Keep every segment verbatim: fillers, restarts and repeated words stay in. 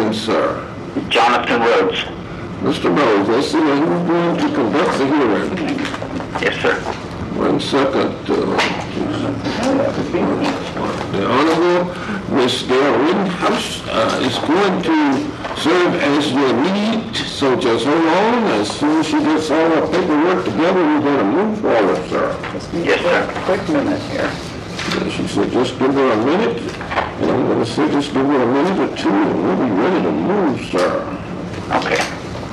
name, sir? Jonathan Rhodes. Mister Rhodes, I see that you're going to conduct the hearing. Yes, sir. One second. Uh, the Honorable Miss Gail Rittenhouse uh, is going to serve as your lead, so just hold on. As soon as she gets all her paperwork together, we're going to move forward, sir. Yes, sir. Quick minute here. She said, just give her a minute, and I'm going to say, just give her a minute or two, and we'll be ready to move, sir. Okay.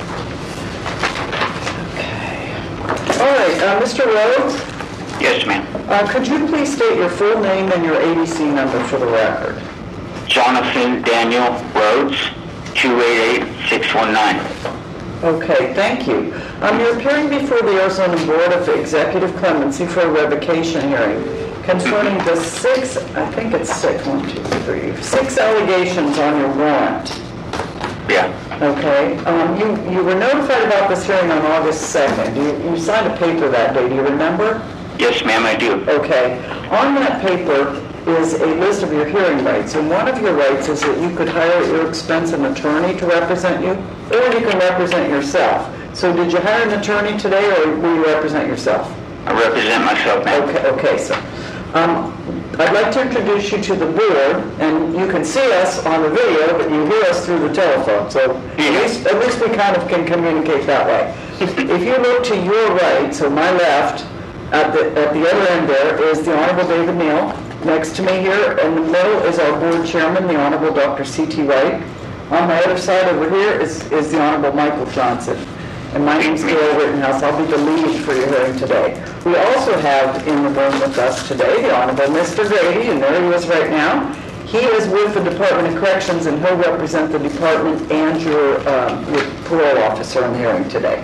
All right, uh, Mister Rhodes, Yes, ma'am. uh, could you please state your full name and your A D C number for the record? Jonathan Daniel Rhodes, two eight eight, six one nine. Okay, thank you. Um, you're appearing before the Arizona Board of Executive Clemency for a revocation hearing concerning the six, I think it's six, one, two, three, six allegations on your warrant. Yeah. Okay, um, you, you were notified about this hearing on August second. You, you signed a paper that day, do you remember? Yes, ma'am, I do. Okay, on that paper is a list of your hearing rights, and one of your rights is that you could hire at your expense an attorney to represent you, or you can represent yourself. So did you hire an attorney today, or will you represent yourself? I represent myself, ma'am. Okay, okay, so um, I'd like to introduce you to the board, and you can see us on the video, but you hear us through the telephone. So at least, at least we kind of can communicate that way. If you look to your right, so my left, at the at the other end there is the Honorable David Neal. Next to me here in the middle is our board chairman, the Honorable Doctor C T Wright. On my other side over here is, is the Honorable Michael Johnson. And my name's Gail Rittenhouse. I'll be the lead for your hearing today. We also have in the room with us today the Honorable Mister Grady, and there he is right now. He is with the Department of Corrections, and he'll represent the department and your, um, your parole officer in the hearing today.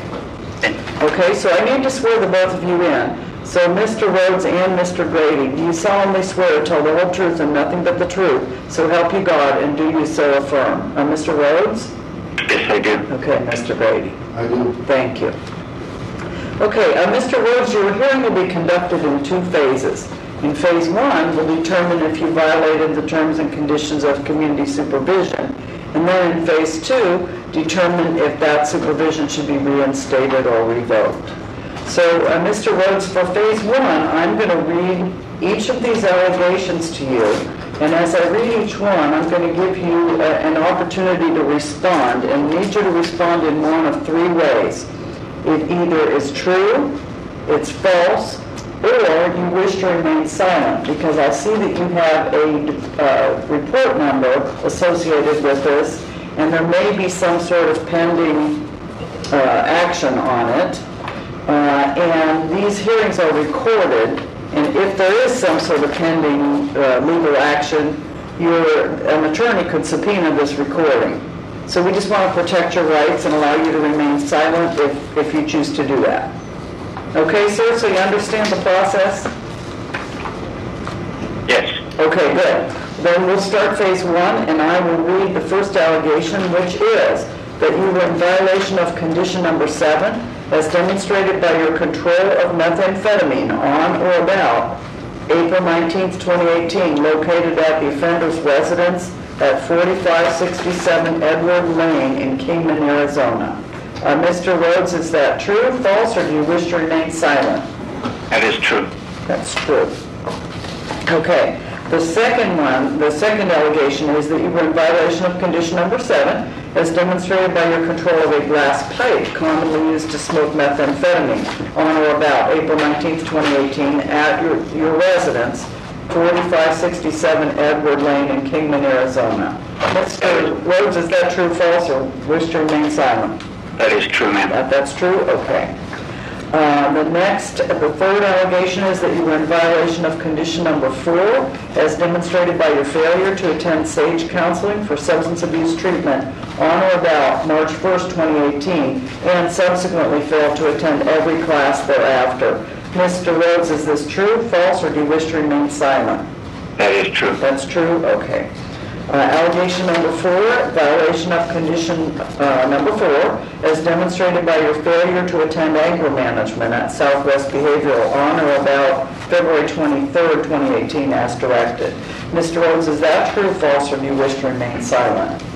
Okay, so I need to swear the both of you in. So Mister Rhodes and Mister Grady, do you solemnly swear to tell the whole truth and nothing but the truth, so help you God, and do you so affirm? Uh, Mister Rhodes? Yes, I do. Okay, Mister Grady. I do. Thank you. Okay, uh, Mister Rhodes, your hearing will be conducted in two phases. In phase one, we'll determine if you violated the terms and conditions of community supervision. And then in phase two, determine if that supervision should be reinstated or revoked. So, uh, Mister Rhodes, for phase one, I'm going to read each of these allegations to you. And as I read each one, I'm going to give you uh, an opportunity to respond, and need you to respond in one of three ways. It either is true, it's false, or you wish to remain silent, because I see that you have a uh, report number associated with this, and there may be some sort of pending uh, action on it. Uh, and these hearings are recorded, and if there is some sort of pending uh, legal action, your, an attorney could subpoena this recording. So we just want to protect your rights and allow you to remain silent if, if you choose to do that. Okay, sir, so you understand the process? Yes. Okay, good. Then we'll start phase one, and I will read the first allegation, which is that you were in violation of condition number seven, as demonstrated by your control of methamphetamine on or about April nineteenth, twenty eighteen, located at the offender's residence at forty-five sixty-seven Edward Lane in Kingman, Arizona. Uh, Mister Rhodes, is that true, false, or do you wish to remain silent? That is true. That's true. Okay. The second one, the second allegation is that you were in violation of condition number seven, as demonstrated by your control of a glass pipe commonly used to smoke methamphetamine on or about April nineteenth, twenty eighteen at your, your residence, forty-five sixty-seven Edward Lane in Kingman, Arizona. Mister Rhodes, is that true, false, or wish to remain silent? That is true, ma'am. That, that's true? Okay. Uh, the next, the third allegation is that you were in violation of condition number four, as demonstrated by your failure to attend SAGE counseling for substance abuse treatment on or about March first, twenty eighteen, and subsequently failed to attend every class thereafter. Mister Rhodes, is this true, false, or do you wish to remain silent? That is true. That's true? Okay. Uh, allegation number four, violation of condition uh, number four, as demonstrated by your failure to attend anger management at Southwest Behavioral on or about February twenty-third, twenty eighteen, as directed. Mister Rhodes, is that true, false, or do you wish to remain silent?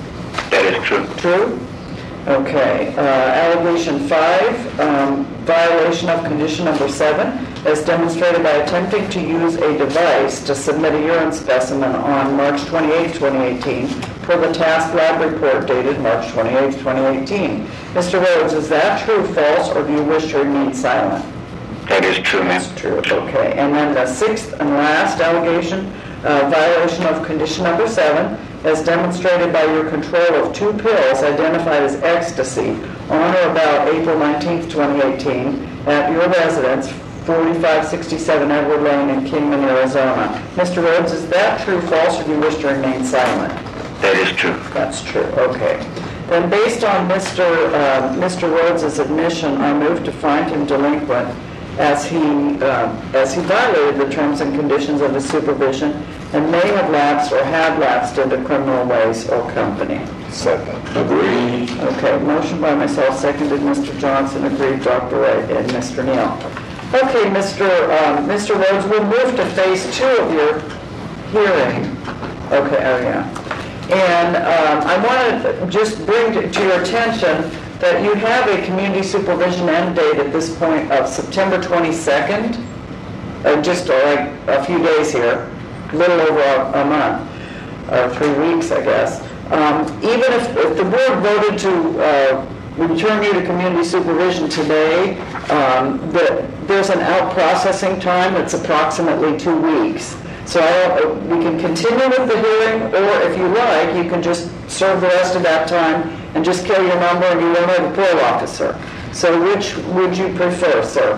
That is true. True? Okay. Uh, Allegation five, um, violation of condition number seven, as demonstrated by attempting to use a device to submit a urine specimen on March twenty-eighth, twenty eighteen, per the task lab report dated March twenty-eighth, twenty eighteen. Mister Rhodes, is that true, false, or do you wish to remain silent? That is true, ma'am. That's true, okay. And then the sixth and last allegation, uh, violation of condition number seven, as demonstrated by your control of two pills identified as ecstasy on or about April nineteenth, twenty eighteen, at your residence, forty-five sixty-seven Edward Lane in Kingman, Arizona. Mister Rhodes, is that true, false, or do you wish to remain silent? That is true. That's true, okay. Then based on Mister Uh, Mister Rhodes' admission, I move to find him delinquent as he, uh, as he violated the terms and conditions of his supervision and may have lapsed or had lapsed into criminal ways or company. Second. Agreed. Okay, motion by myself, seconded Mister Johnson, agreed Doctor Wright and Mister Neal. Okay, Mister Um, Mister Rhodes, we'll move to phase two of your hearing. Okay, oh yeah. And um, I want to just bring to, to your attention that you have a community supervision end date at this point of September twenty-second, uh, just uh, like a few days here, a little over a, a month, or three weeks, I guess. Um, even if, if the board voted to uh, return you to community supervision today, um, the, there's an out processing time that's approximately two weeks. So I don't, we can continue with the hearing, or if you like, you can just serve the rest of that time and just kill your number and you won't have a parole officer. So which would you prefer, sir?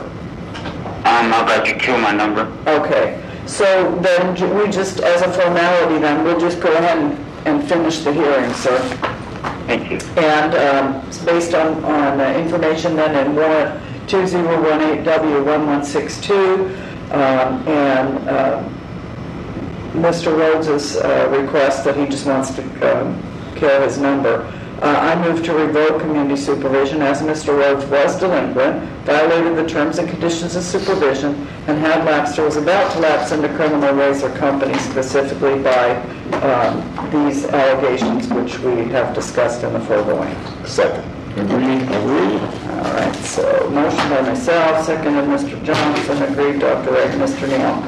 Um, I'd like to kill my number. Okay. So then ju- we just, as a formality then, we'll just go ahead and, and finish the hearing, sir. Thank you. And um, it's based on, on uh, information then in warrant two zero one eight W one one six two, um, and uh, Mister Rhodes' uh, request that he just wants to um, kill his number. Uh, I move to revoke community supervision as Mister Rhodes was delinquent, violated the terms and conditions of supervision, and had lapsed or was about to lapse into criminal ways or company, specifically by um, these allegations which we have discussed in the foregoing. Second. Agreed. Agreed. All right, so motion by myself, seconded Mister Johnson, agreed Doctor Wright, Mister Neal.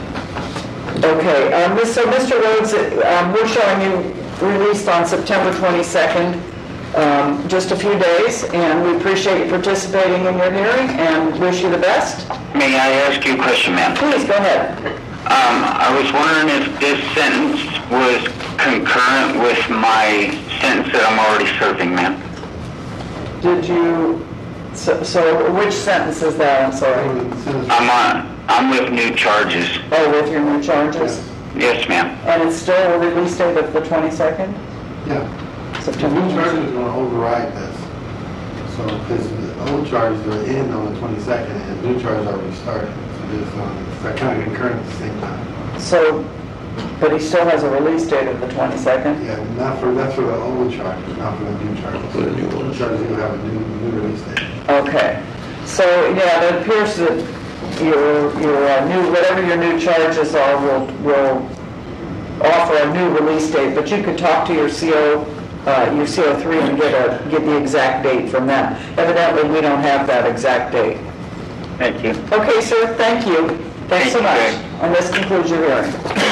Okay, um, so Mister Rhodes, um, we're showing you released on September twenty-second, um, just a few days, and we appreciate you participating in your hearing and wish you the best. May I ask you a question, ma'am? Please, go ahead. Um, I was wondering if this sentence was concurrent with my sentence that I'm already serving, ma'am. Did you, so, so which sentence is that, I'm sorry? I'm on, I'm with new charges. Oh, with your new charges? Yes, ma'am. And it's still a release date of the twenty-second? Yeah, the September new charges twenty-second. are going to override this. So, because the old charges are in on the twenty-second and the new charges already started. So this, um, it's like kind of concurrent at the same time. So, but he still has a release date of the twenty-second? Yeah, not for, that's for the old charges, not for the new charges. For the new The ones. charges, you'll have a new, new release date. Okay. So, yeah, it appears that your, your uh, new, whatever your new charges are will, will offer a new release date, but you could talk to your C O, uh, your C O three and get a, get the exact date from them. Evidently, we don't have that exact date. Thank you. Okay, sir, thank you. Thanks so Thank much. you, sir. And this concludes your hearing.